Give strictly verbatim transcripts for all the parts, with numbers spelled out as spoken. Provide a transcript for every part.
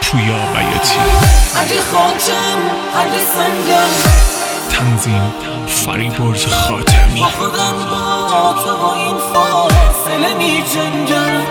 پویا بیاتی. اگه خاکم اگه سنگم، تنظیم فریبرز خاتمی. با خودم با تو با این فاصله می جنگم.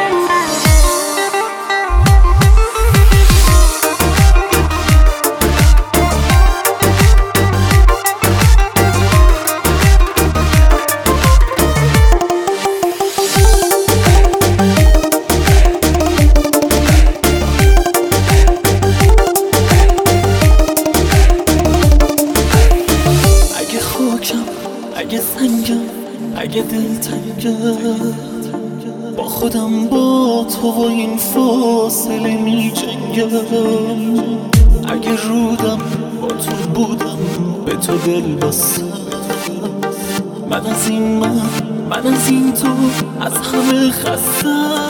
اگه سنگم اگه دلتنگم، با خودم با تو و این فاصله می جنگم. اگه رودم با تو بودم به تو دل بستم، من از این من من از این تو از همه خستم.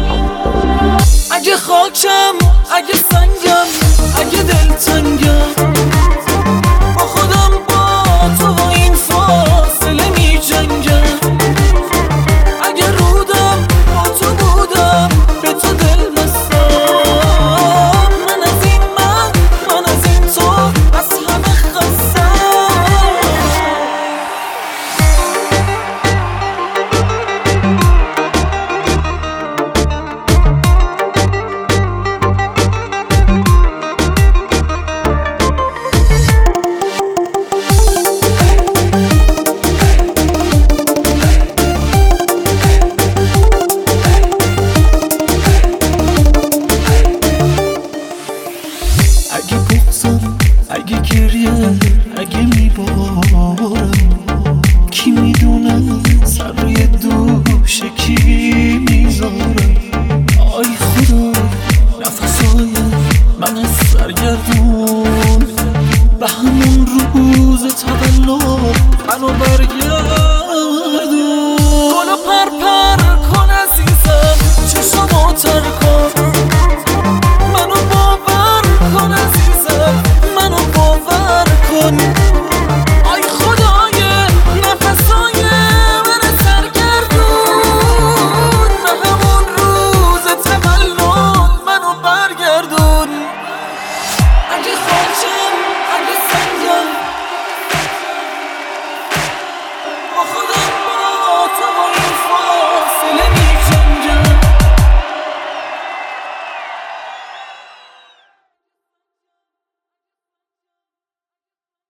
اگه خاکم اگه سنگم اگه دلتنگم،